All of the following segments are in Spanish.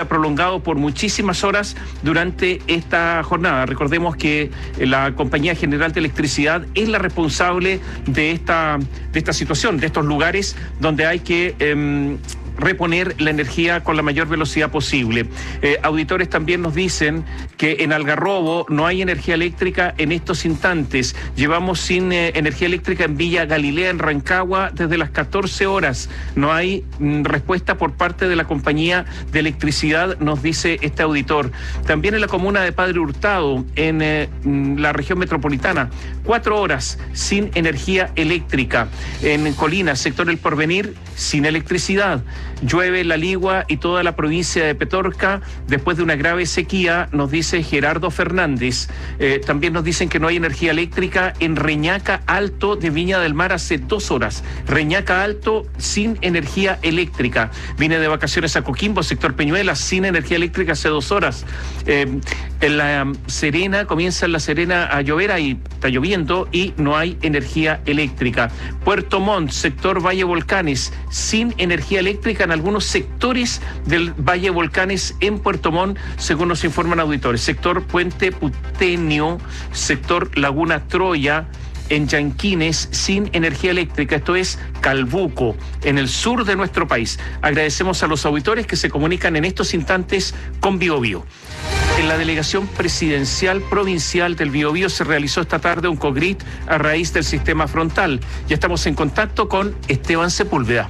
ha prolongado por muchísimas horas durante esta jornada. Recordemos que la Compañía General de Electricidad es la responsable de esta situación, de estos lugares donde hay que reponer la energía con la mayor velocidad posible. Auditores también nos dicen que en Algarrobo no hay energía eléctrica en estos instantes. Llevamos sin energía eléctrica en Villa Galilea, en Rancagua, desde las 14 horas. No hay respuesta por parte de la Compañía de Electricidad, nos dice este auditor. También en la comuna de Padre Hurtado, en la región metropolitana, 4 horas sin energía eléctrica. En Colina, sector El Porvenir, sin electricidad. Llueve La Ligua y toda la provincia de Petorca después de una grave sequía, nos dice Gerardo Fernández. También nos dicen que no hay energía eléctrica en Reñaca Alto de Viña del Mar hace 2 horas. Reñaca Alto sin energía eléctrica. Vine de vacaciones a Coquimbo, sector Peñuelas, sin energía eléctrica hace 2 horas. En La Serena, comienza en La Serena a llover, ahí está lloviendo y no hay energía eléctrica. Puerto Montt, sector Valle Volcanes, sin energía eléctrica en algunos sectores del Valle Volcanes en Puerto Montt, según nos informan auditores. Sector Puente Putenio, sector Laguna Troya, en Yanquines, sin energía eléctrica. Esto es Calbuco, en el sur de nuestro país. Agradecemos a los auditores que se comunican en estos instantes con Biobío. En la delegación presidencial provincial del Biobío se realizó esta tarde un COGRIT a raíz del sistema frontal. Ya estamos en contacto con Esteban Sepúlveda.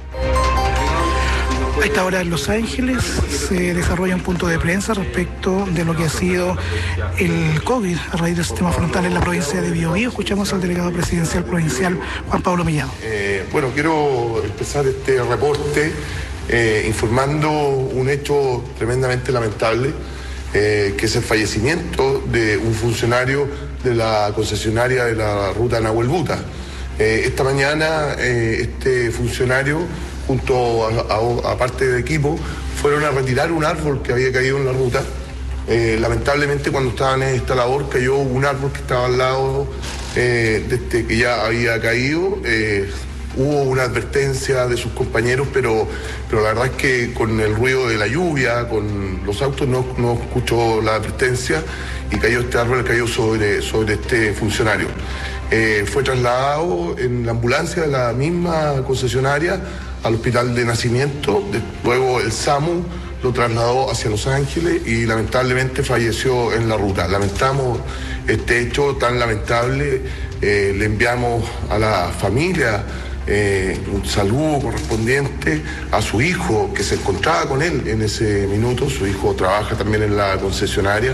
A esta hora en Los Ángeles se desarrolla un punto de prensa respecto de lo que ha sido el COVID a raíz del sistema frontal en la provincia de Biobío. Escuchamos al delegado presidencial provincial, Juan Pablo Mellado. Bueno, quiero empezar este reporte informando un hecho tremendamente lamentable, que es el fallecimiento de un funcionario de la concesionaria de la ruta Nahuel Buta. Esta mañana este funcionario, junto a parte del equipo, fueron a retirar un árbol que había caído en la ruta. Lamentablemente, cuando estaban en esta labor, cayó un árbol que estaba al lado de este que ya había caído. Hubo una advertencia de sus compañeros, pero la verdad es que con el ruido de la lluvia, con los autos, no escuchó la advertencia y cayó este árbol, cayó sobre este funcionario. Fue trasladado en la ambulancia de la misma concesionaria al hospital de nacimiento. Luego el SAMU lo trasladó hacia Los Ángeles y lamentablemente falleció en la ruta. Lamentamos este hecho tan lamentable. Le enviamos a la familia un saludo correspondiente a su hijo, que se encontraba con él en ese minuto. Su hijo trabaja también en la concesionaria.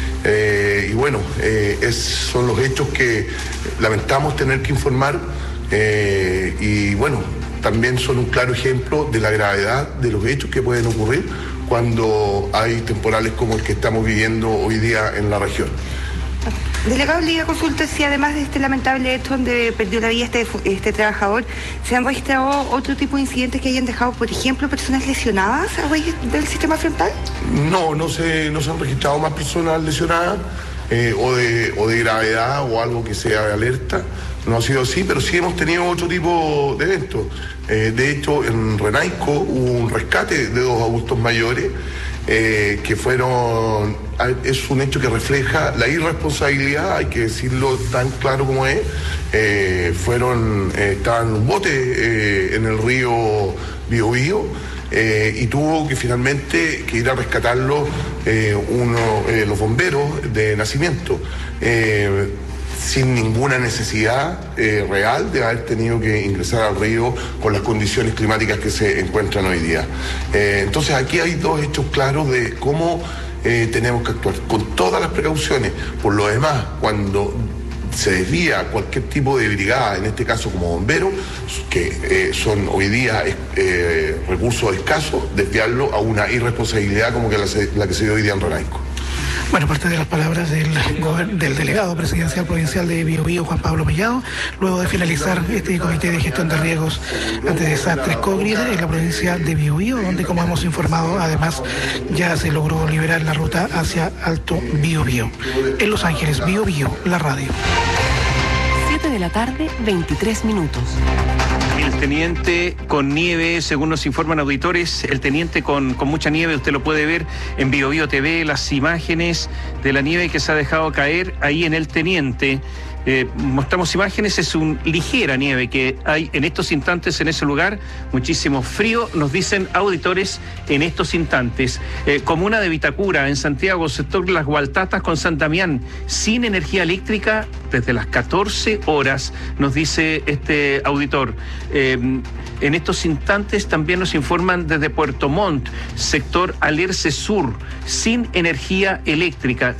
Y bueno, son los hechos que lamentamos tener que informar. Y bueno, también son un claro ejemplo de la gravedad de los hechos que pueden ocurrir cuando hay temporales como el que estamos viviendo hoy día en la región. Delegado, le iba a consultar si además de este lamentable hecho donde perdió la vida este trabajador, ¿se han registrado otro tipo de incidentes que hayan dejado, por ejemplo, personas lesionadas a raíz del sistema frontal? No se han registrado más personas lesionadas o de gravedad o algo que sea de alerta. No ha sido así, pero sí hemos tenido otro tipo de eventos. De hecho, en Renaico hubo un rescate de 2 adultos mayores que fueron... Es un hecho que refleja la irresponsabilidad, hay que decirlo tan claro como es. Estaban en un bote en el río Biobío y tuvo que finalmente ir a rescatarlo los bomberos de nacimiento. Sin ninguna necesidad real de haber tenido que ingresar al río con las condiciones climáticas que se encuentran hoy día. Entonces aquí hay 2 hechos claros de cómo tenemos que actuar con todas las precauciones. Por lo demás, cuando se desvía cualquier tipo de brigada, en este caso como bomberos, que son hoy día recursos escasos, desviarlo a una irresponsabilidad como que la que se dio hoy día en Renaico. Bueno, parte de las palabras del delegado presidencial provincial de Biobío, Juan Pablo Mellado, luego de finalizar este comité de gestión de riesgos ante desastres COVID en la provincia de Biobío, donde, como hemos informado, además ya se logró liberar la ruta hacia Alto Biobío. En Los Ángeles, Biobío, la radio. 7 de la tarde, 23 minutos. El El teniente con nieve, según nos informan auditores, el teniente con mucha nieve, usted lo puede ver en Biobío TV, las imágenes de la nieve que se ha dejado caer ahí en el teniente. Mostramos imágenes, es una ligera nieve que hay en estos instantes en ese lugar, muchísimo frío, nos dicen auditores en estos instantes. Comuna de Vitacura, en Santiago, sector Las Gualtatas con San Damián, sin energía eléctrica desde las 14 horas, nos dice este auditor. En estos instantes también nos informan desde Puerto Montt, sector Alerce Sur, sin energía eléctrica,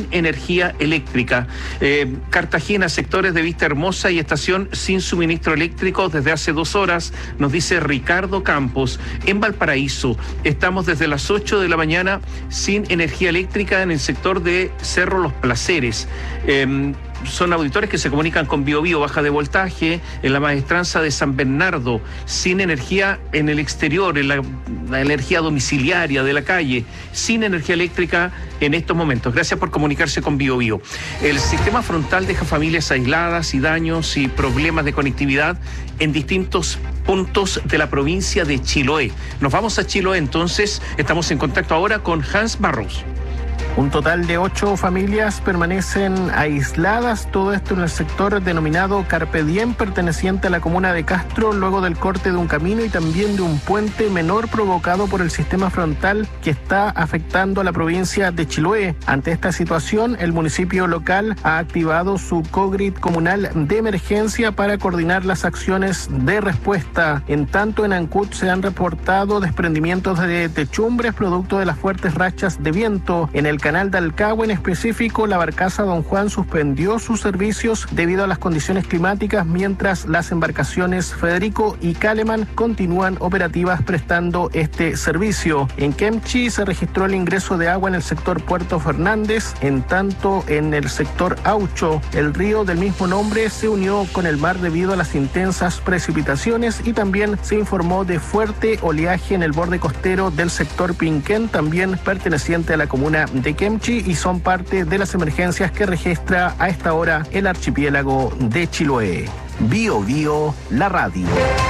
Cartagena, sectores de Vista Hermosa y Estación sin suministro eléctrico desde hace 2 horas, nos dice Ricardo Campos. En Valparaíso estamos desde las 8 de la mañana sin energía eléctrica en el sector de Cerro Los Placeres. Son auditores que se comunican con Biobío, baja de voltaje, en la maestranza de San Bernardo, sin energía en el exterior, en la energía domiciliaria de la calle, sin energía eléctrica en estos momentos. Gracias por comunicarse con Biobío. El sistema frontal deja familias aisladas y daños y problemas de conectividad en distintos puntos de la provincia de Chiloé. Nos vamos a Chiloé, entonces estamos en contacto ahora con Hans Barros. Un total de 8 familias permanecen aisladas, todo esto en el sector denominado Carpe Diem, perteneciente a la comuna de Castro, luego del corte de un camino y también de un puente menor provocado por el sistema frontal que está afectando a la provincia de Chiloé. Ante esta situación, el municipio local ha activado su COGRID comunal de emergencia para coordinar las acciones de respuesta. En tanto, en Ancud se han reportado desprendimientos de techumbres producto de las fuertes rachas de viento. En el canal de Alcagüe, en específico, la barcaza Don Juan suspendió sus servicios debido a las condiciones climáticas, mientras las embarcaciones Federico y Caleman continúan operativas prestando este servicio. En Kemchi se registró el ingreso de agua en el sector Puerto Fernández, en tanto en el sector Aucho, el río del mismo nombre se unió con el mar debido a las intensas precipitaciones y también se informó de fuerte oleaje en el borde costero del sector Pinquén, también perteneciente a la comuna de Kemchi, y son parte de las emergencias que registra a esta hora el archipiélago de Chiloé. Biobío, la radio.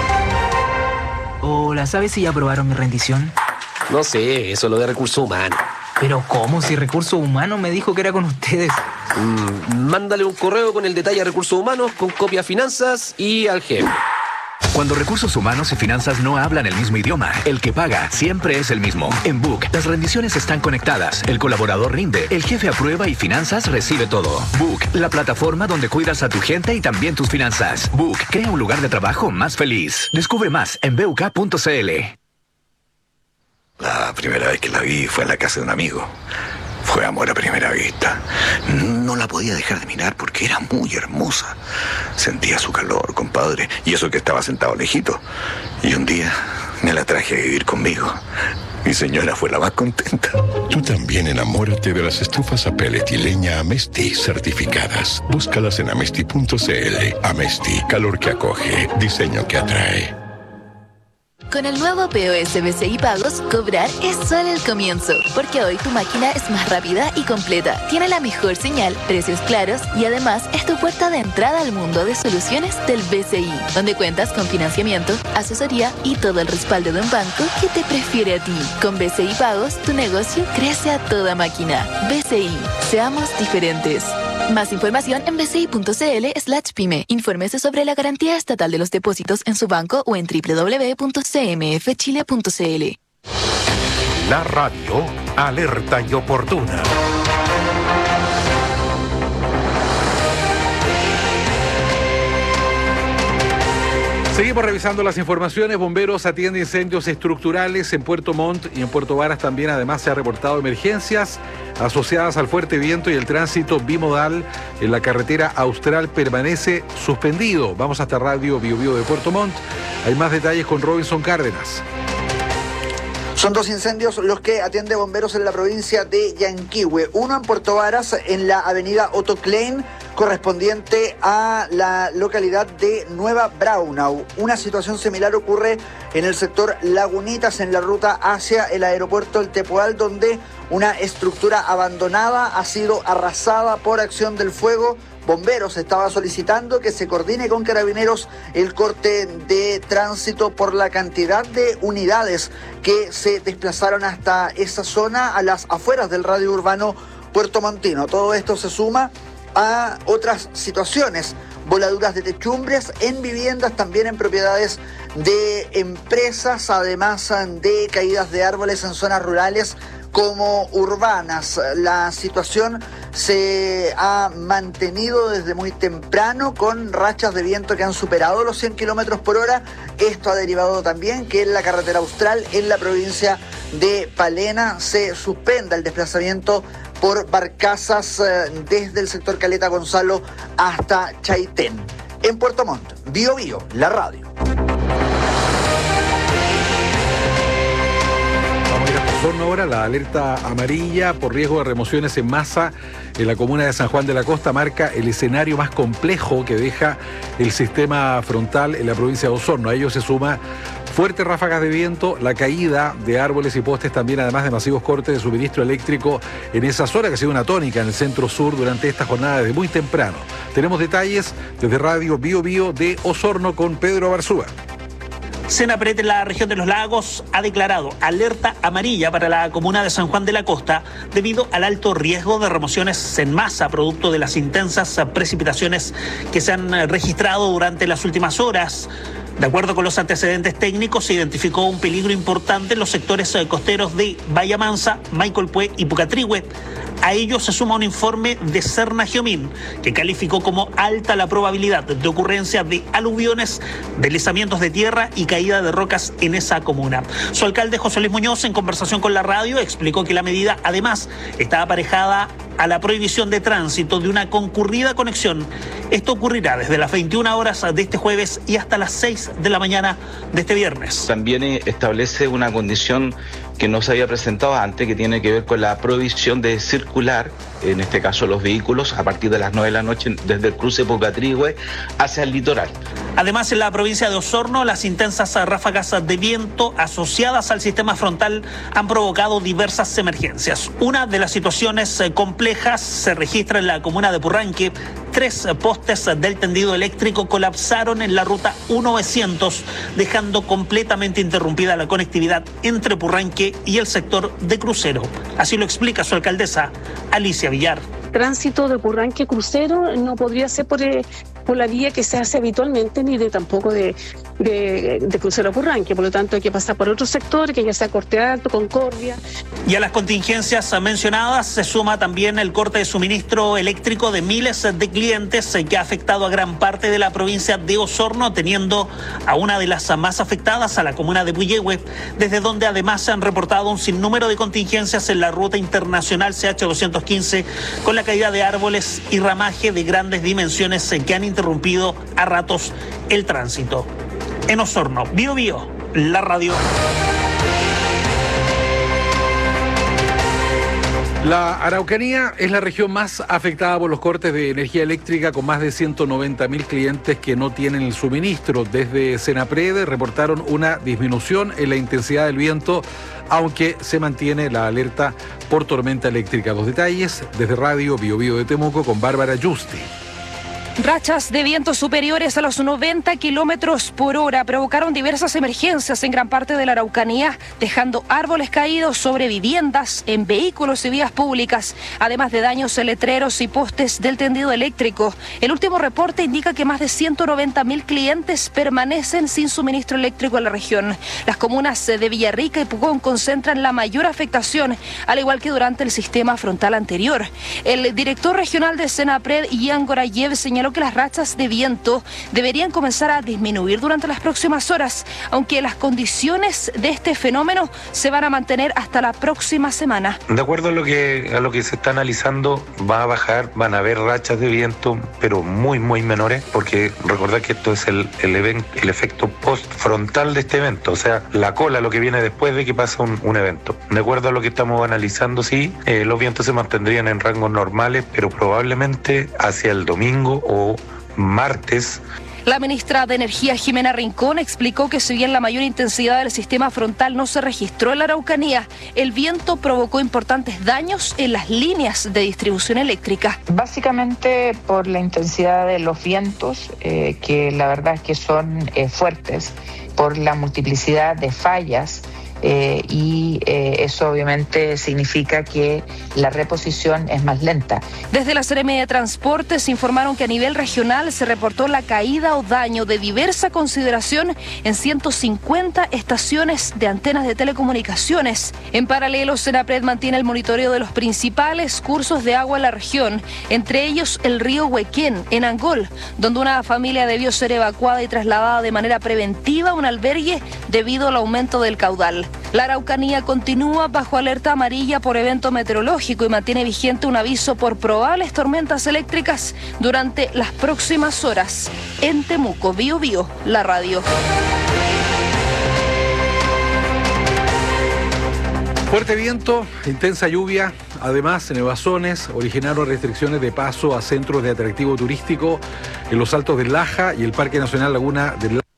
Hola, ¿sabes si ya aprobaron mi rendición? No sé, eso es lo de recursos humanos. Pero ¿cómo? Si Recursos Humanos me dijo que era con ustedes. Mándale un correo con el detalle a Recursos Humanos, con copia a Finanzas y al jefe. Cuando Recursos Humanos y Finanzas no hablan el mismo idioma, el que paga siempre es el mismo. En Book, las rendiciones están conectadas, el colaborador rinde, el jefe aprueba y Finanzas recibe todo. Book, la plataforma donde cuidas a tu gente y también tus finanzas. Book, crea un lugar de trabajo más feliz. Descubre más en buk.cl. La primera vez que la vi fue en la casa de un amigo. Fue amor a primera vista. No la podía dejar de mirar porque era muy hermosa. Sentía su calor, compadre, y eso que estaba sentado lejito. Y un día me la traje a vivir conmigo. Mi señora fue la más contenta. Tú también enamórate de las estufas a pellet y leña Amesti certificadas. Búscalas en amesti.cl. Amesti, calor que acoge, diseño que atrae. Con el nuevo POS BCI Pagos, cobrar es solo el comienzo, porque hoy tu máquina es más rápida y completa, tiene la mejor señal, precios claros y además es tu puerta de entrada al mundo de soluciones del BCI, donde cuentas con financiamiento, asesoría y todo el respaldo de un banco que te prefiere a ti. Con BCI Pagos, tu negocio crece a toda máquina. BCI, seamos diferentes. Más información en bci.cl/pyme. Infórmese sobre la garantía estatal de los depósitos en su banco o en www.cmfchile.cl. La radio, alerta y oportuna. Seguimos revisando las informaciones. Bomberos atiende incendios estructurales en Puerto Montt y en Puerto Varas también. Además, se ha reportado emergencias asociadas al fuerte viento y el tránsito bimodal en la carretera austral permanece suspendido. Vamos hasta Radio Biobío de Puerto Montt. Hay más detalles con Robinson Cárdenas. Son 2 incendios los que atiende Bomberos en la provincia de Yanquihue. Uno en Puerto Varas, en la avenida Otto Klein, correspondiente a la localidad de Nueva Braunau. Una situación similar ocurre en el sector Lagunitas, en la ruta hacia el aeropuerto El Tepual, donde una estructura abandonada ha sido arrasada por acción del fuego. Bomberos estaba solicitando que se coordine con Carabineros el corte de tránsito por la cantidad de unidades que se desplazaron hasta esa zona a las afueras del radio urbano puertomontino. Todo esto se suma a otras situaciones, voladuras de techumbres en viviendas, también en propiedades de empresas, además de caídas de árboles en zonas rurales como urbanas. La situación se ha mantenido desde muy temprano con rachas de viento que han superado los 100 kilómetros por hora. Esto ha derivado también que en la carretera austral, en la provincia de Palena, se suspenda el desplazamiento por barcazas desde el sector Caleta Gonzalo hasta Chaitén. En Puerto Montt, Bio Bio, la radio. Osorno ahora, la alerta amarilla por riesgo de remociones en masa en la comuna de San Juan de la Costa marca el escenario más complejo que deja el sistema frontal en la provincia de Osorno. A ello se suma fuertes ráfagas de viento, la caída de árboles y postes también, además de masivos cortes de suministro eléctrico en esa zona que ha sido una tónica en el centro sur durante esta jornada desde muy temprano. Tenemos detalles desde Radio Bio Bio de Osorno con Pedro Barzúa. Senapred en la región de los lagos ha declarado alerta amarilla para la comuna de San Juan de la Costa debido al alto riesgo de remociones en masa producto de las intensas precipitaciones que se han registrado durante las últimas horas. De acuerdo con los antecedentes técnicos, se identificó un peligro importante en los sectores costeros de Bahía Mansa, Maicolpué y Pucatrihue. A ello se suma un informe de Serna Giomín, que calificó como alta la probabilidad de ocurrencia de aluviones, deslizamientos de tierra y caída de rocas en esa comuna. Su alcalde José Luis Muñoz, en conversación con la radio, explicó que la medida además está aparejada a la prohibición de tránsito de una concurrida conexión. Esto ocurrirá desde las 21 horas de este jueves y hasta las 6 de la mañana de este viernes. También establece una condición que no se había presentado antes, que tiene que ver con la prohibición de circular, en este caso los vehículos, a partir de las 9 de la noche desde el cruce Pucatrihue hacia el litoral. Además, en la provincia de Osorno, las intensas ráfagas de viento asociadas al sistema frontal han provocado diversas emergencias. Una de las situaciones complejas se registra en la comuna de Purranque. 3 postes del tendido eléctrico colapsaron en la ruta 1900, dejando completamente interrumpida la conectividad entre Purranque y el sector de Crucero. Así lo explica su alcaldesa, Alicia Villar. Tránsito de Purranque Crucero no podría ser por la vía que se hace habitualmente, ni tampoco de Crucero Purranque. Por lo tanto, hay que pasar por otro sector, que ya sea Corte Alto, Concordia. Y a las contingencias mencionadas se suma también el corte de suministro eléctrico de miles de clientes que ha afectado a gran parte de la provincia de Osorno, teniendo a una de las más afectadas, a la comuna de Puyehue, desde donde además se han reportado un sinnúmero de contingencias en la ruta internacional CH215, con la caída de árboles y ramaje de grandes dimensiones que han interrumpido a ratos el tránsito. En Osorno, Bio Bio, la radio. La Araucanía es la región más afectada por los cortes de energía eléctrica, con más de 190.000 clientes que no tienen el suministro. Desde Senapred reportaron una disminución en la intensidad del viento, aunque se mantiene la alerta por tormenta eléctrica. Los detalles desde Radio Bio Bio de Temuco con Bárbara Yusti. Rachas de viento superiores a los 90 kilómetros por hora provocaron diversas emergencias en gran parte de la Araucanía, dejando árboles caídos sobre viviendas, en vehículos y vías públicas, además de daños en letreros y postes del tendido eléctrico. El último reporte indica que más de 190.000 clientes permanecen sin suministro eléctrico en la región. Las comunas de Villarrica y Pucón concentran la mayor afectación, al igual que durante el sistema frontal anterior. El director regional de Senapred, Ian Gorayev, señaló señaló que las rachas de viento deberían comenzar a disminuir durante las próximas horas, aunque las condiciones de este fenómeno se van a mantener hasta la próxima semana. De acuerdo a lo que se está analizando, va a bajar, van a haber rachas de viento, pero muy menores, porque recordad que esto es el efecto post-frontal de este evento, o sea, la cola, lo que viene después de que pasa un evento. De acuerdo a lo que estamos analizando, sí, los vientos se mantendrían en rangos normales, pero probablemente hacia el domingo o martes. La ministra de Energía, Jimena Rincón, explicó que si bien la mayor intensidad del sistema frontal no se registró en la Araucanía, el viento provocó importantes daños en las líneas de distribución eléctrica. Básicamente por la intensidad de los vientos, que la verdad es que son fuertes, por la multiplicidad de fallas, y eso obviamente significa que la reposición es más lenta. Desde la Seremi de Transportes informaron que a nivel regional se reportó la caída o daño de diversa consideración en 150 estaciones de antenas de telecomunicaciones. En paralelo, Senapred mantiene el monitoreo de los principales cursos de agua en la región, entre ellos el río Huequén, en Angol, donde una familia debió ser evacuada y trasladada de manera preventiva a un albergue debido al aumento del caudal. La Araucanía continúa bajo alerta amarilla por evento meteorológico y mantiene vigente un aviso por probables tormentas eléctricas durante las próximas horas. En Temuco, Biobío, la radio. Fuerte viento, intensa lluvia, además nevazones originaron restricciones de paso a centros de atractivo turístico en los Altos del Laja y el Parque Nacional Laguna del Laja.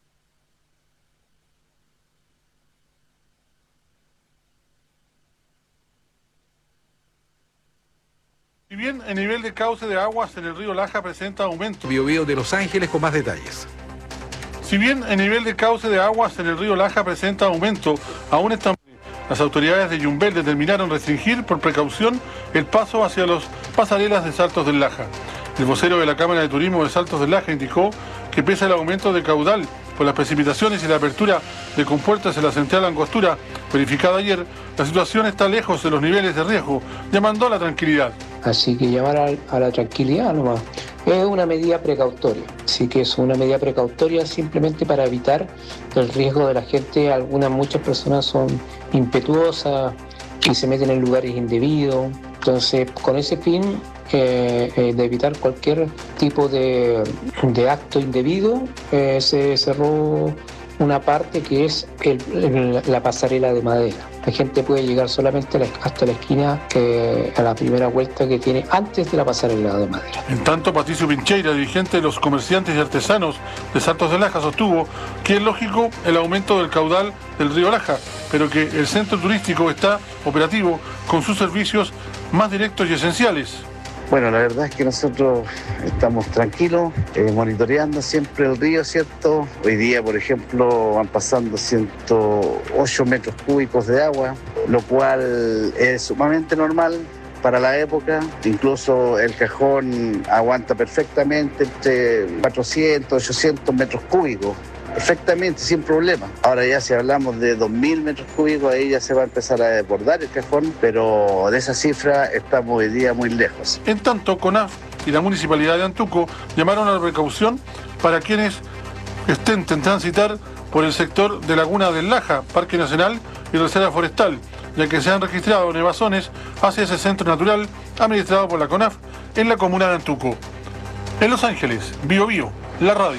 Si bien el nivel de cauce de aguas en el río Laja presenta aumento. Biobío de Los Ángeles con más detalles. Si bien el nivel de cauce de aguas en el río Laja presenta aumento, aún están... Las autoridades de Yumbel determinaron restringir por precaución el paso hacia las pasarelas de Saltos del Laja. El vocero de la Cámara de Turismo de Saltos del Laja indicó que pese al aumento de caudal por las precipitaciones y la apertura de compuertas en la central Angostura verificada ayer, la situación está lejos de los niveles de riesgo, llamando a la tranquilidad. Así que llamar a la tranquilidad nomás. Es una medida precautoria, así que es una medida precautoria simplemente para evitar el riesgo de la gente. Muchas personas son impetuosas y se meten en lugares indebidos. Entonces, con ese fin de evitar cualquier tipo de acto indebido, se cerró una parte que es la pasarela de madera. La gente puede llegar solamente hasta la esquina, a la primera vuelta que tiene antes de la pasarela de madera. En tanto, Patricio Pincheira, dirigente de los comerciantes y artesanos de Saltos del Laja, sostuvo que es lógico el aumento del caudal del río Laja, pero que el centro turístico está operativo con sus servicios más directos y esenciales. Bueno, la verdad es que nosotros estamos tranquilos, monitoreando siempre el río, ¿cierto? Hoy día, por ejemplo, van pasando 108 metros cúbicos de agua, lo cual es sumamente normal para la época. Incluso el cajón aguanta perfectamente entre 400, 800 metros cúbicos. Perfectamente, sin problema. Ahora ya si hablamos de 2.000 metros cúbicos, ahí ya se va a empezar a desbordar el cajón, pero de esa cifra estamos hoy día muy lejos. En tanto, CONAF y la Municipalidad de Antuco llamaron a la precaución para quienes estén en transitar por el sector de Laguna del Laja, Parque Nacional y Reserva Forestal, ya que se han registrado nevazones hacia ese centro natural administrado por la CONAF en la comuna de Antuco. En Los Ángeles, Biobío, la radio.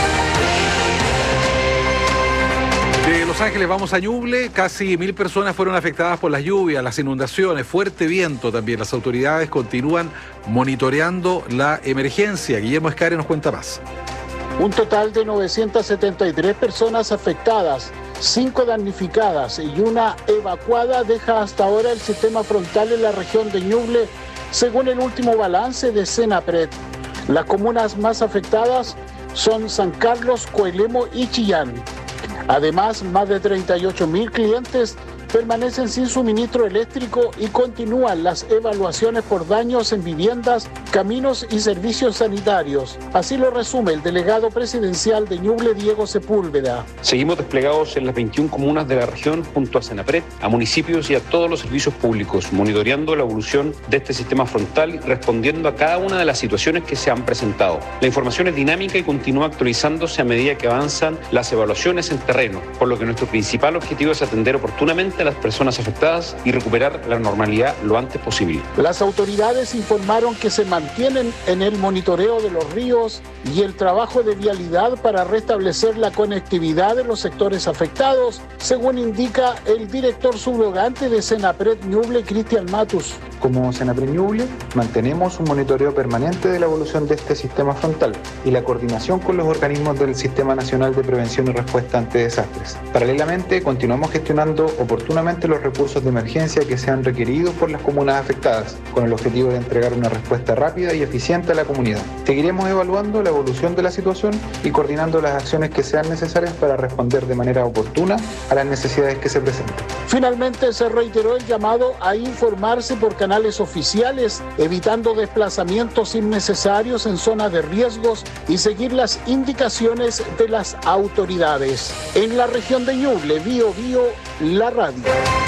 De Los Ángeles vamos a Ñuble, casi 1.000 personas fueron afectadas por las lluvias, las inundaciones, fuerte viento también. Las autoridades continúan monitoreando la emergencia. Guillermo Escare nos cuenta más. Un total de 973 personas afectadas, 5 damnificadas y una evacuada deja hasta ahora el sistema frontal en la región de Ñuble, según el último balance de Senapred. Las comunas más afectadas son San Carlos, Coelemo y Chillán. Además, más de 38.000 clientes permanecen sin suministro eléctrico y continúan las evaluaciones por daños en viviendas caminos y servicios sanitarios. Así lo resume el delegado presidencial de Ñuble, Diego Sepúlveda. Seguimos desplegados en las 21 comunas de la región junto a Senapred, a municipios y a todos los servicios públicos, monitoreando la evolución de este sistema frontal y respondiendo a cada una de las situaciones que se han presentado. La información es dinámica y continúa actualizándose a medida que avanzan las evaluaciones en terreno, por lo que nuestro principal objetivo es atender oportunamente a las personas afectadas y recuperar la normalidad lo antes posible. Las autoridades informaron que se mantienen en el monitoreo de los ríos y el trabajo de vialidad para restablecer la conectividad de los sectores afectados, según indica el director subrogante de Senapred Ñuble, Cristian Matus. Como Senapred Ñuble, mantenemos un monitoreo permanente de la evolución de este sistema frontal y la coordinación con los organismos del Sistema Nacional de Prevención y Respuesta ante Desastres. Paralelamente, continuamos gestionando oportunamente los recursos de emergencia que sean requeridos por las comunas afectadas, con el objetivo de entregar una respuesta rápida y eficiente a la comunidad. Seguiremos evaluando la evolución de la situación y coordinando las acciones que sean necesarias para responder de manera oportuna a las necesidades que se presenten. Finalmente, se reiteró el llamado a informarse por canales oficiales, evitando desplazamientos innecesarios en zonas de riesgos y seguir las indicaciones de las autoridades. En la región de Ñuble, Biobío, la radio.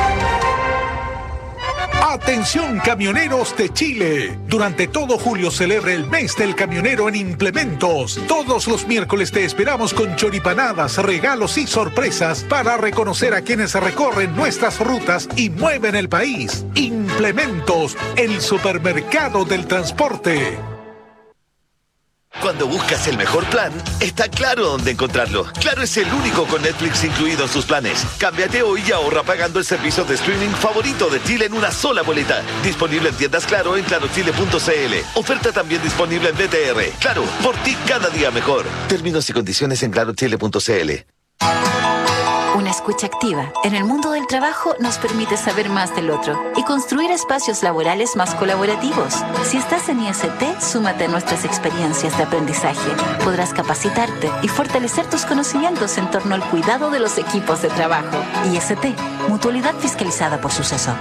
Atención camioneros de Chile. Durante todo julio celebra el mes del camionero en Implementos. Todos los miércoles te esperamos con choripanadas, regalos y sorpresas para reconocer a quienes recorren nuestras rutas y mueven el país. Implementos, el supermercado del transporte. Cuando buscas el mejor plan, está Claro dónde encontrarlo. Claro es el único con Netflix incluido en sus planes. Cámbiate hoy y ahorra pagando el servicio de streaming favorito de Chile en una sola boleta. Disponible en tiendas Claro en clarochile.cl. Oferta también disponible en BTR. Claro, por ti cada día mejor. Términos y condiciones en clarochile.cl. Una escucha activa en el mundo del trabajo nos permite saber más del otro y construir espacios laborales más colaborativos. Si estás en IST, súmate a nuestras experiencias de aprendizaje. Podrás capacitarte y fortalecer tus conocimientos en torno al cuidado de los equipos de trabajo. IST, mutualidad fiscalizada por Suceso.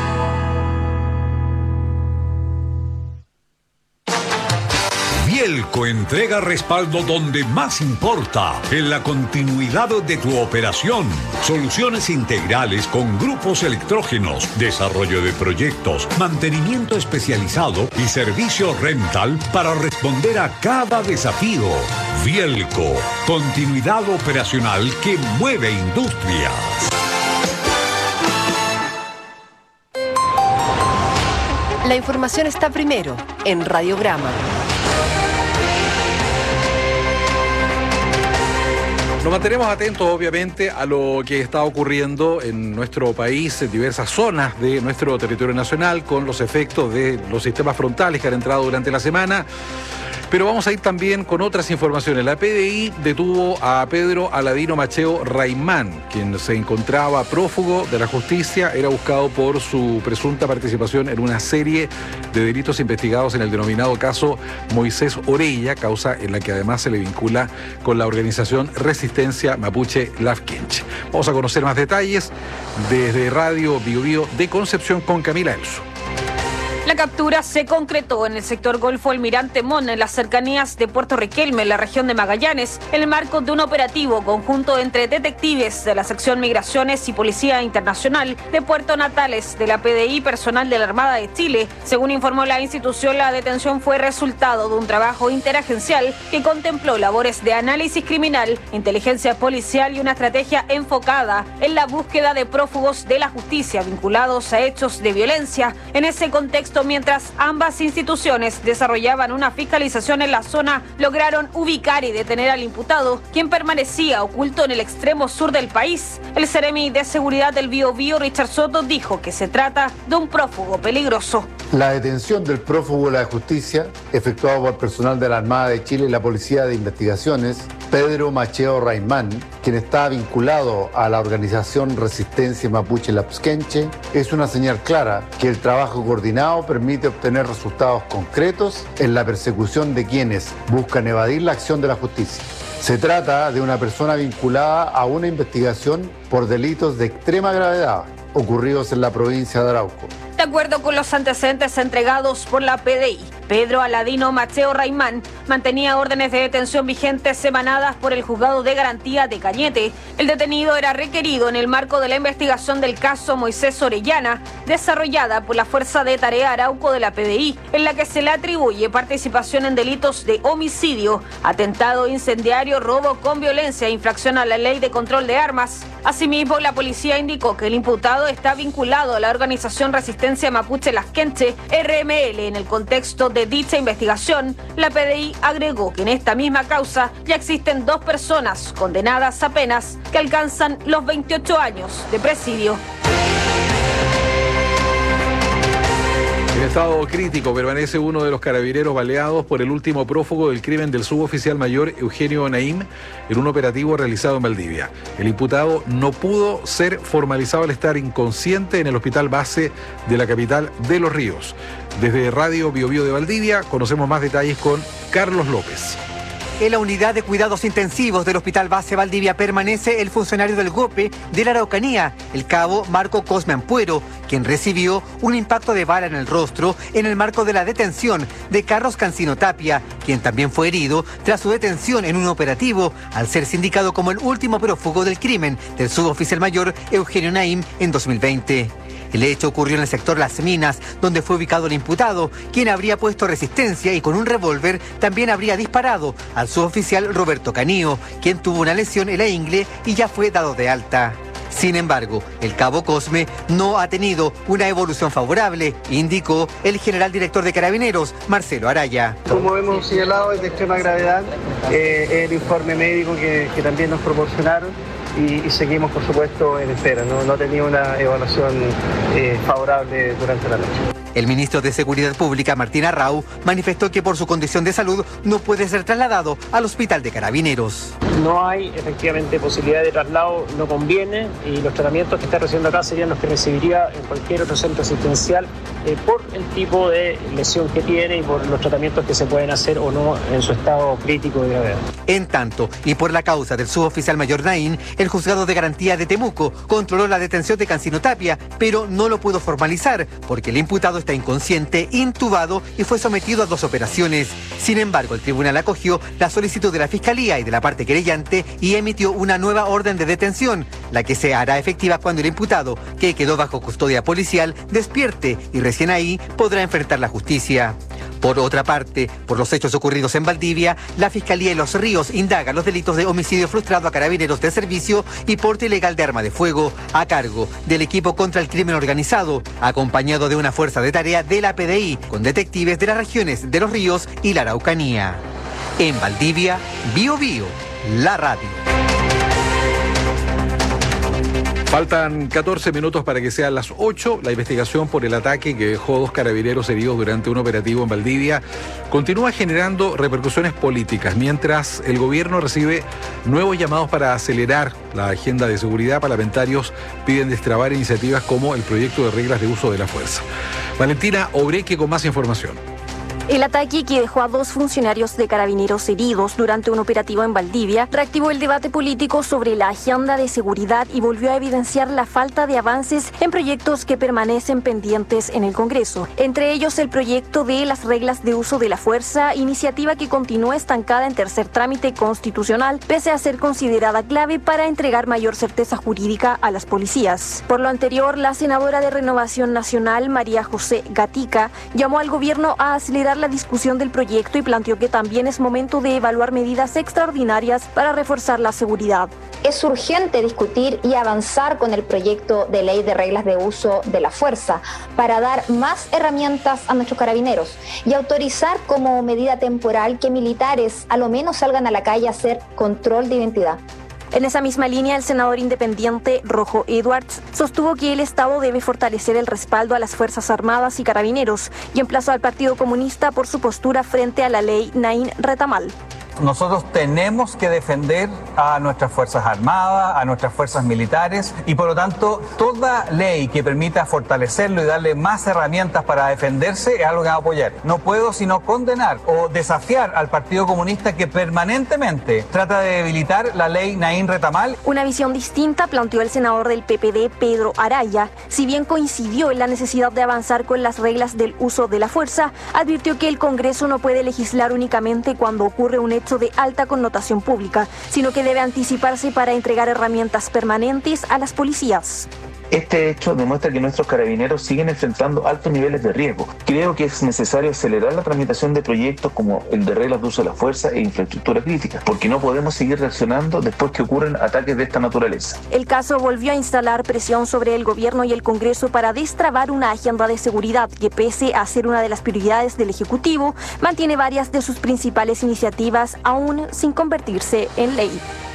Bielco entrega respaldo donde más importa, en la continuidad de tu operación. Soluciones integrales con grupos electrógenos, desarrollo de proyectos, mantenimiento especializado y servicio rental para responder a cada desafío. Bielco, continuidad operacional que mueve industrias. La información está primero en Radiograma. Nos mantenemos atentos, obviamente, a lo que está ocurriendo en nuestro país, en diversas zonas de nuestro territorio nacional, con los efectos de los sistemas frontales que han entrado durante la semana. Pero vamos a ir también con otras informaciones. La PDI detuvo a Pedro Aladino Macheo Raimán, quien se encontraba prófugo de la justicia. Era buscado por su presunta participación en una serie de delitos investigados en el denominado caso Moisés Orella, causa en la que además se le vincula con la organización Resistencia Mapuche Lafkench. Vamos a conocer más detalles desde Radio Biobío de Concepción con Camila Elso. La captura se concretó en el sector Golfo Almirante Mon, en las cercanías de Puerto Riquelme, en la región de Magallanes, en el marco de un operativo conjunto entre detectives de la sección Migraciones y Policía Internacional de Puerto Natales, de la PDI y personal de la Armada de Chile. Según informó la institución, la detención fue resultado de un trabajo interagencial que contempló labores de análisis criminal, inteligencia policial y una estrategia enfocada en la búsqueda de prófugos de la justicia vinculados a hechos de violencia. En ese contexto, mientras ambas instituciones desarrollaban una fiscalización en la zona, lograron ubicar y detener al imputado, quien permanecía oculto en el extremo sur del país. El Seremi de Seguridad del Biobío, Richard Soto, dijo que se trata de un prófugo peligroso. La detención del prófugo de la justicia, efectuado por personal de la Armada de Chile y la Policía de Investigaciones, Pedro Macheo Raimán, quien está vinculado a la organización Resistencia Mapuche Lafkench, es una señal clara que el trabajo coordinado permite obtener resultados concretos en la persecución de quienes buscan evadir la acción de la justicia. Se trata de una persona vinculada a una investigación por delitos de extrema gravedad ocurridos en la provincia de Arauco. De acuerdo con los antecedentes entregados por la PDI, Pedro Aladino Macheo Raimán mantenía órdenes de detención vigentes emanadas por el Juzgado de Garantía de Cañete. El detenido era requerido en el marco de la investigación del caso Moisés Orellana, desarrollada por la Fuerza de Tarea Arauco de la PDI, en la que se le atribuye participación en delitos de homicidio, atentado incendiario, robo con violencia e infracción a la Ley de Control de Armas. Asimismo, la policía indicó que el imputado está vinculado a la organización Resistencia Mapuche Lasquenche, RML, en el contexto de dicha investigación. La PDI agregó que en esta misma causa ya existen 2 personas condenadas a penas que alcanzan los 28 años de presidio. En estado crítico permanece uno de los carabineros baleados por el último prófugo del crimen del suboficial mayor Eugenio Naim en un operativo realizado en Valdivia. El imputado no pudo ser formalizado al estar inconsciente en el hospital base de la capital de Los Ríos. Desde Radio Bio Bio de Valdivia conocemos más detalles con Carlos López. En la unidad de cuidados intensivos del Hospital Base Valdivia permanece el funcionario del GOPE de la Araucanía, el cabo Marco Cosme Ampuero, quien recibió un impacto de bala en el rostro en el marco de la detención de Carlos Cancino Tapia, quien también fue herido tras su detención en un operativo al ser sindicado como el último prófugo del crimen del suboficial mayor Eugenio Naim en 2020. El hecho ocurrió en el sector Las Minas, donde fue ubicado el imputado, quien habría puesto resistencia y con un revólver también habría disparado al suboficial Roberto Canío, quien tuvo una lesión en la ingle y ya fue dado de alta. Sin embargo, el cabo Cosme no ha tenido una evolución favorable, indicó el general director de Carabineros, Marcelo Araya. Como hemos señalado, es de extrema gravedad el informe médico que también nos proporcionaron. Y seguimos, por supuesto, en espera. No ha tenido una evaluación favorable durante la noche. El ministro de Seguridad Pública, Martín Arrau, manifestó que por su condición de salud no puede ser trasladado al hospital de Carabineros. No hay efectivamente posibilidad de traslado, no conviene, y los tratamientos que está recibiendo acá serían los que recibiría en cualquier otro centro asistencial por el tipo de lesión que tiene y por los tratamientos que se pueden hacer o no en su estado crítico de gravedad. En tanto, y por la causa del suboficial mayor Naín, el Juzgado de Garantía de Temuco controló la detención de Cancino Tapia, pero no lo pudo formalizar porque el imputado está inconsciente, intubado y fue sometido a 2 operaciones. Sin embargo, el tribunal acogió la solicitud de la Fiscalía y de la parte querellante y emitió una nueva orden de detención, la que se hará efectiva cuando el imputado, que quedó bajo custodia policial, despierte y recién ahí podrá enfrentar la justicia. Por otra parte, por los hechos ocurridos en Valdivia, la Fiscalía de Los Ríos indaga los delitos de homicidio frustrado a carabineros de servicio y porte ilegal de arma de fuego a cargo del equipo contra el crimen organizado, acompañado de una fuerza de tarea de la PDI con detectives de las regiones de Los Ríos y la Araucanía. En Valdivia, Bio Bio, la radio. Faltan 14 minutos para que sean las 8. La investigación por el ataque que dejó 2 carabineros heridos durante un operativo en Valdivia continúa generando repercusiones políticas, mientras el gobierno recibe nuevos llamados para acelerar la agenda de seguridad. Parlamentarios piden destrabar iniciativas como el proyecto de reglas de uso de la fuerza. Valentina Obreque con más información. El ataque que dejó a 2 funcionarios de Carabineros heridos durante un operativo en Valdivia reactivó el debate político sobre la agenda de seguridad y volvió a evidenciar la falta de avances en proyectos que permanecen pendientes en el Congreso. Entre ellos el proyecto de las reglas de uso de la fuerza, iniciativa que continúa estancada en tercer trámite constitucional, pese a ser considerada clave para entregar mayor certeza jurídica a las policías. Por lo anterior, la senadora de Renovación Nacional, María José Gatica, llamó al gobierno a acelerar la discusión del proyecto y planteó que también es momento de evaluar medidas extraordinarias para reforzar la seguridad. Es urgente discutir y avanzar con el proyecto de ley de reglas de uso de la fuerza para dar más herramientas a nuestros carabineros y autorizar como medida temporal que militares a lo menos salgan a la calle a hacer control de identidad. En esa misma línea, el senador independiente Rojo Edwards sostuvo que el Estado debe fortalecer el respaldo a las Fuerzas Armadas y Carabineros y emplazó al Partido Comunista por su postura frente a la ley Naín Retamal. Nosotros tenemos que defender a nuestras Fuerzas Armadas, a nuestras fuerzas militares y por lo tanto toda ley que permita fortalecerlo y darle más herramientas para defenderse es algo que vamos a apoyar. No puedo sino condenar o desafiar al Partido Comunista que permanentemente trata de debilitar la ley Naín Retamal. Una visión distinta planteó el senador del PPD, Pedro Araya. Si bien coincidió en la necesidad de avanzar con las reglas del uso de la fuerza, advirtió que el Congreso no puede legislar únicamente cuando ocurre un hecho de alta connotación pública, sino que debe anticiparse para entregar herramientas permanentes a las policías. Este hecho demuestra que nuestros carabineros siguen enfrentando altos niveles de riesgo. Creo que es necesario acelerar la tramitación de proyectos como el de reglas de uso de la fuerza e infraestructura crítica, porque no podemos seguir reaccionando después que ocurren ataques de esta naturaleza. El caso volvió a instalar presión sobre el gobierno y el Congreso para destrabar una agenda de seguridad que, pese a ser una de las prioridades del Ejecutivo, mantiene varias de sus principales iniciativas aún sin convertirse en ley.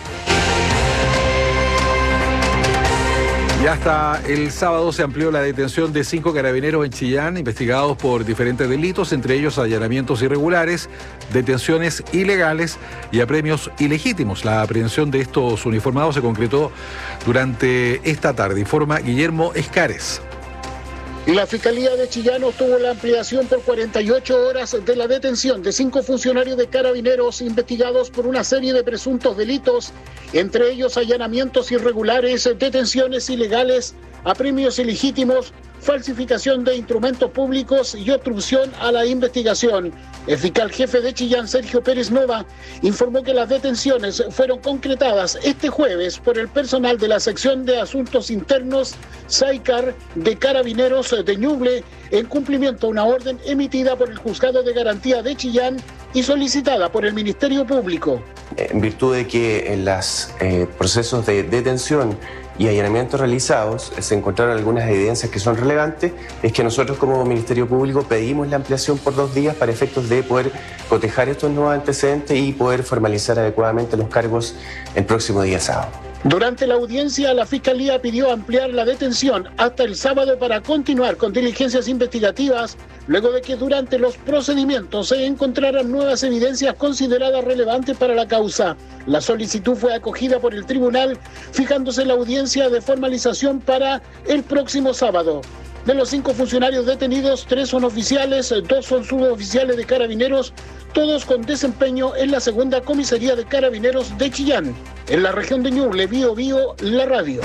Y hasta el sábado se amplió la detención de 5 carabineros en Chillán, investigados por diferentes delitos, entre ellos allanamientos irregulares, detenciones ilegales y apremios ilegítimos. La aprehensión de estos uniformados se concretó durante esta tarde, informa Guillermo Escares. La Fiscalía de Chillán obtuvo la ampliación por 48 horas de la detención de 5 funcionarios de carabineros investigados por una serie de presuntos delitos, entre ellos allanamientos irregulares, detenciones ilegales, apremios ilegítimos, falsificación de instrumentos públicos y obstrucción a la investigación. El fiscal jefe de Chillán, Sergio Pérez Nova, informó que las detenciones fueron concretadas este jueves por el personal de la sección de Asuntos Internos, SAICAR, de Carabineros de Ñuble, en cumplimiento a una orden emitida por el Juzgado de Garantía de Chillán y solicitada por el Ministerio Público. En virtud de que en los procesos de detención y allanamientos realizados se encontraron algunas evidencias que son relevantes, es que nosotros como Ministerio Público pedimos la ampliación por 2 días para efectos de poder cotejar estos nuevos antecedentes y poder formalizar adecuadamente los cargos el próximo día sábado. Durante la audiencia, la Fiscalía pidió ampliar la detención hasta el sábado para continuar con diligencias investigativas, luego de que durante los procedimientos se encontraran nuevas evidencias consideradas relevantes para la causa. La solicitud fue acogida por el tribunal, fijándose la audiencia de formalización para el próximo sábado. De los 5 funcionarios detenidos, 3 son oficiales, 2 son suboficiales de Carabineros, todos con desempeño en la segunda comisaría de Carabineros de Chillán. En la región de Ñuble, Bío Bío, la radio.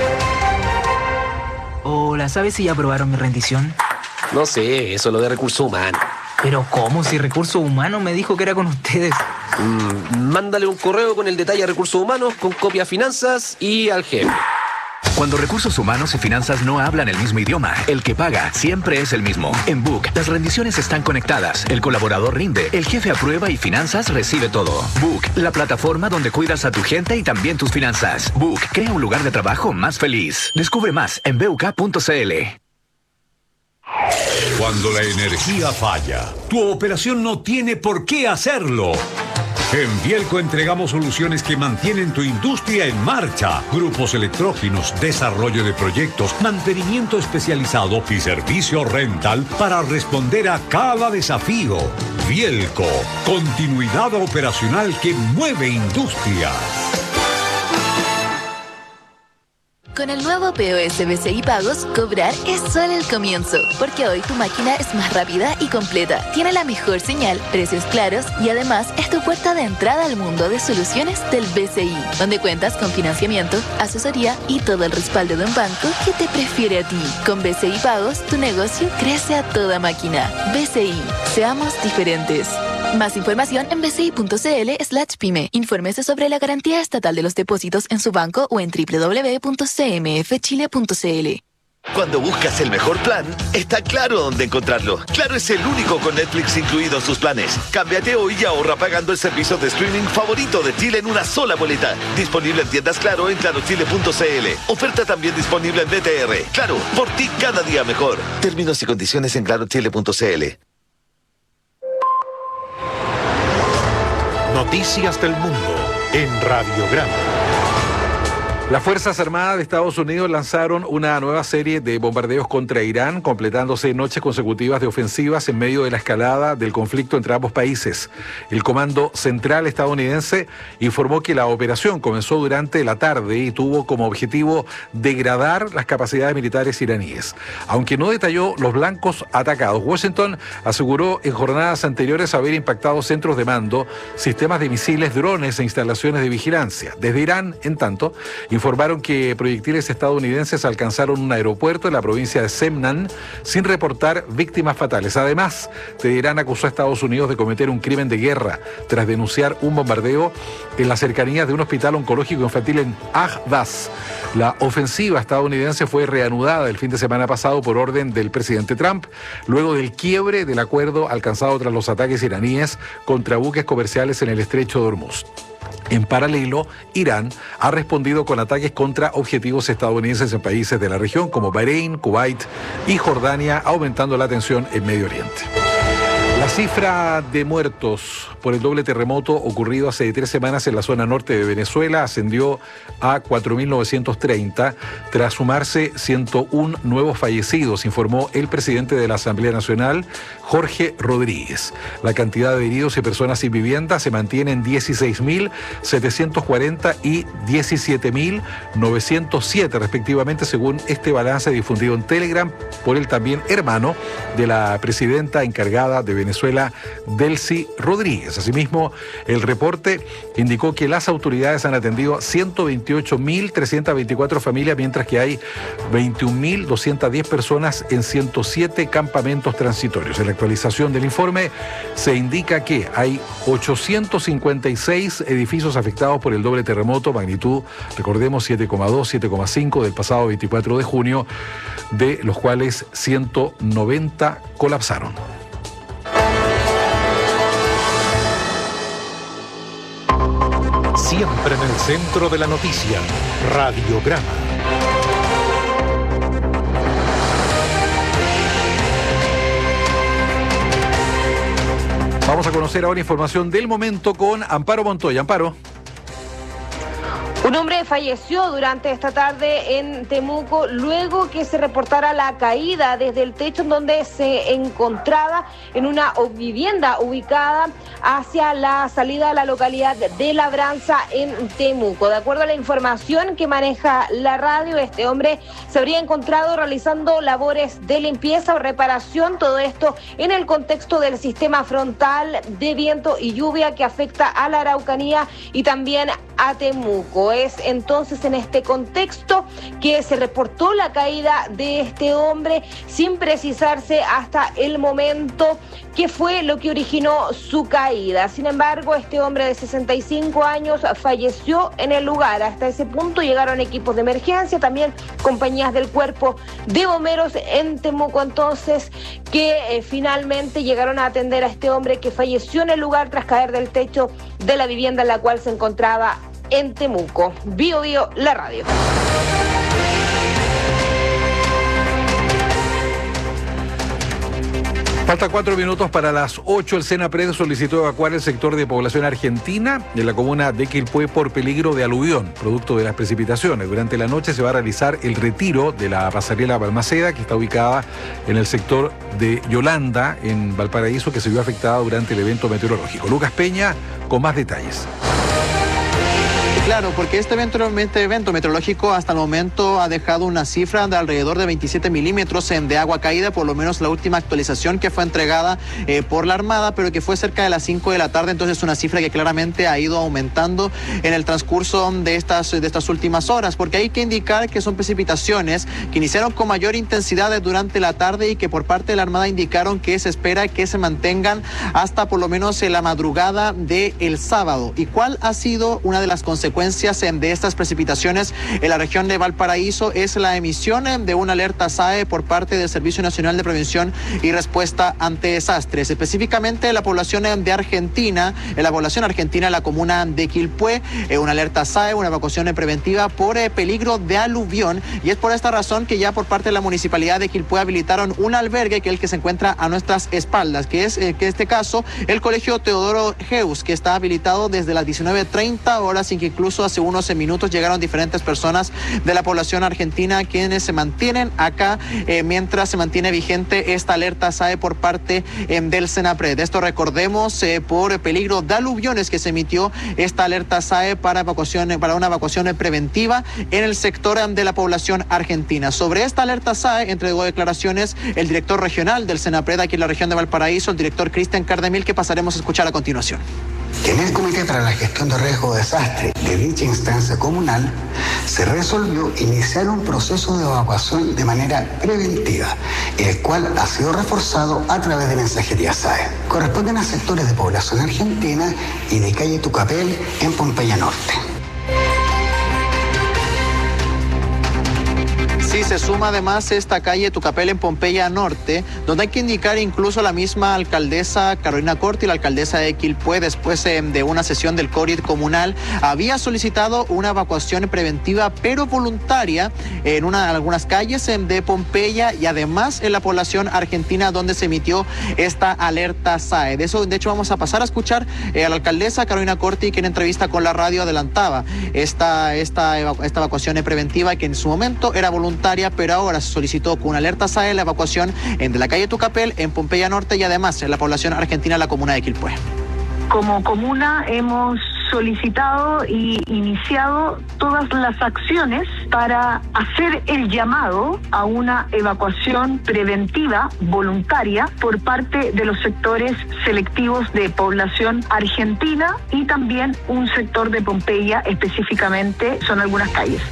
Hola, ¿sabes si ya aprobaron mi rendición? No sé, eso es lo de recursos humanos. Pero ¿cómo? Si recursos humanos me dijo que era con ustedes. Mándale un correo con el detalle a recursos humanos, con copia a finanzas y al jefe. Cuando recursos humanos y finanzas no hablan el mismo idioma, el que paga siempre es el mismo. En Book, las rendiciones están conectadas, el colaborador rinde, el jefe aprueba y finanzas recibe todo. Book, la plataforma donde cuidas a tu gente y también tus finanzas. Book, crea un lugar de trabajo más feliz. Descubre más en buk.cl. Cuando la energía falla, tu operación no tiene por qué hacerlo. En Vielco entregamos soluciones que mantienen tu industria en marcha. Grupos electrógenos, desarrollo de proyectos, mantenimiento especializado y servicio rental para responder a cada desafío. Vielco, continuidad operacional que mueve industria. Con el nuevo POS BCI Pagos, cobrar es solo el comienzo, porque hoy tu máquina es más rápida y completa, tiene la mejor señal, precios claros y además es tu puerta de entrada al mundo de soluciones del BCI, donde cuentas con financiamiento, asesoría y todo el respaldo de un banco que te prefiere a ti. Con BCI Pagos, tu negocio crece a toda máquina. BCI, seamos diferentes. Más información en bci.cl/pyme. Infórmese sobre la garantía estatal de los depósitos en su banco o en www.cmfchile.cl. Cuando buscas el mejor plan, está Claro dónde encontrarlo. Claro es el único con Netflix incluido en sus planes. Cámbiate hoy y ahorra pagando el servicio de streaming favorito de Chile en una sola boleta. Disponible en tiendas Claro en clarochile.cl. Oferta también disponible en BTR. Claro, por ti cada día mejor. Términos y condiciones en clarochile.cl. Noticias del mundo en Radiograma. Las Fuerzas Armadas de Estados Unidos lanzaron una nueva serie de bombardeos contra Irán, completándose noches consecutivas de ofensivas en medio de la escalada del conflicto entre ambos países. El Comando Central estadounidense informó que la operación comenzó durante la tarde y tuvo como objetivo degradar las capacidades militares iraníes. Aunque no detalló los blancos atacados, Washington aseguró en jornadas anteriores haber impactado centros de mando, sistemas de misiles, drones e instalaciones de vigilancia. Desde Irán, en tanto, informaron que proyectiles estadounidenses alcanzaron un aeropuerto en la provincia de Semnan sin reportar víctimas fatales. Además, Teherán acusó a Estados Unidos de cometer un crimen de guerra tras denunciar un bombardeo en las cercanías de un hospital oncológico infantil en Ahvaz. La ofensiva estadounidense fue reanudada el fin de semana pasado por orden del presidente Trump, luego del quiebre del acuerdo alcanzado tras los ataques iraníes contra buques comerciales en el estrecho de Hormuz. En paralelo, Irán ha respondido con ataques contra objetivos estadounidenses en países de la región como Bahrein, Kuwait y Jordania, aumentando la tensión en Medio Oriente. La cifra de muertos por el doble terremoto ocurrido hace 3 semanas en la zona norte de Venezuela ascendió a 4.930, tras sumarse 101 nuevos fallecidos, informó el presidente de la Asamblea Nacional, Jorge Rodríguez. La cantidad de heridos y personas sin vivienda se mantiene en 16.740 y 17.907 respectivamente, según este balance difundido en Telegram por el también hermano de la presidenta encargada de Venezuela, Delcy Rodríguez. Asimismo, el reporte indicó que las autoridades han atendido a 128.324 familias, mientras que hay 21.210 personas en 107 campamentos transitorios. En la actualización del informe se indica que hay 856 edificios afectados por el doble terremoto, magnitud, recordemos, 7,2, 7,5 del pasado 24 de junio, de los cuales 190 colapsaron. Siempre en el centro de la noticia, Radiograma. Vamos a conocer ahora información del momento con Amparo Montoya. Amparo. Un hombre falleció durante esta tarde en Temuco luego que se reportara la caída desde el techo en donde se encontraba en una vivienda ubicada hacia la salida de la localidad de Labranza en Temuco. De acuerdo a la información que maneja la radio, este hombre se habría encontrado realizando labores de limpieza o reparación, todo esto en el contexto del sistema frontal de viento y lluvia que afecta a la Araucanía y también a Temuco. Es entonces en este contexto que se reportó la caída de este hombre sin precisarse hasta el momento qué fue lo que originó su caída. Sin embargo, este hombre de 65 años falleció en el lugar. Hasta ese punto llegaron equipos de emergencia, también compañías del Cuerpo de Bomberos en Temuco, entonces, que finalmente llegaron a atender a este hombre que falleció en el lugar tras caer del techo de la vivienda en la cual se encontraba en Temuco. Bio Bio, la radio. Falta 4 minutos para las 8. El Senapred solicitó evacuar el sector de población argentina en la comuna de Quilpué por peligro de aluvión, producto de las precipitaciones. Durante la noche se va a realizar el retiro de la pasarela Balmaceda, que está ubicada en el sector de Yolanda, en Valparaíso, que se vio afectada durante el evento meteorológico. Lucas Peña con más detalles. Claro, porque este evento meteorológico hasta el momento ha dejado una cifra de alrededor de 27 milímetros de agua caída, por lo menos la última actualización que fue entregada por la Armada, pero que fue cerca de las 5 de la tarde, entonces una cifra que claramente ha ido aumentando en el transcurso de estas últimas horas, porque hay que indicar que son precipitaciones que iniciaron con mayor intensidad durante la tarde y que por parte de la Armada indicaron que se espera que se mantengan hasta por lo menos en la madrugada del sábado. ¿Y cuál ha sido una de las consecuencias de estas precipitaciones en la región de Valparaíso? Es la emisión de una alerta SAE por parte del Servicio Nacional de Prevención y Respuesta ante Desastres. Específicamente la población de Argentina, la comuna de Quilpué, una alerta SAE, una evacuación preventiva por peligro de aluvión, y es por esta razón que ya por parte de la Municipalidad de Quilpué habilitaron un albergue, que es el que se encuentra a nuestras espaldas, que es en este caso el Colegio Teodoro Heus, que está habilitado desde las 19:30 horas, sin que incluso hace unos minutos llegaron diferentes personas de la población argentina quienes se mantienen acá mientras se mantiene vigente esta alerta SAE por parte del Senapred. Esto recordemos por peligro de aluviones que se emitió esta alerta SAE para una evacuación preventiva en el sector de la población argentina. Sobre esta alerta SAE entregó declaraciones el director regional del Senapred aquí en la región de Valparaíso, el director Cristian Cardemil, que pasaremos a escuchar a continuación. Que en el Comité para la Gestión de Riesgo de Desastre de dicha instancia comunal se resolvió iniciar un proceso de evacuación de manera preventiva, el cual ha sido reforzado a través de mensajería SAE. Corresponden a sectores de población argentina y de calle Tucapel en Pompeya Norte. Sí, se suma además esta calle Tucapel en Pompeya Norte, donde hay que indicar incluso la misma alcaldesa Carolina Corti, la alcaldesa de Quilpué, después de una sesión del CORID comunal, había solicitado una evacuación preventiva pero voluntaria en algunas calles de Pompeya y además en la población argentina donde se emitió esta alerta SAE. De hecho vamos a pasar a escuchar a la alcaldesa Carolina Corti, que en entrevista con la radio adelantaba esta evacuación preventiva que en su momento era voluntaria, pero ahora se solicitó con una alerta SAE la evacuación de la calle Tucapel en Pompeya Norte y además en la población argentina la comuna de Quilpué. Como comuna hemos solicitado y iniciado todas las acciones para hacer el llamado a una evacuación preventiva voluntaria por parte de los sectores selectivos de población argentina y también un sector de Pompeya, específicamente son algunas calles.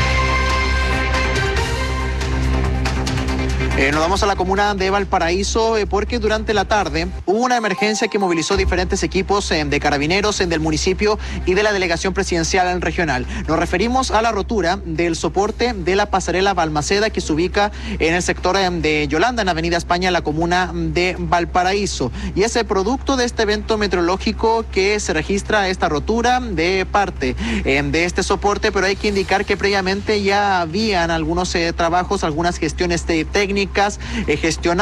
Nos vamos a la comuna de Valparaíso porque durante la tarde hubo una emergencia que movilizó diferentes equipos de carabineros del municipio y de la delegación presidencial regional. Nos referimos a la rotura del soporte de la pasarela Balmaceda que se ubica en el sector de Yolanda, en Avenida España, en la comuna de Valparaíso. Y es el producto de este evento meteorológico que se registra esta rotura de parte de este soporte, pero hay que indicar que previamente ya habían algunos trabajos, algunas gestiones técnicas gestionadas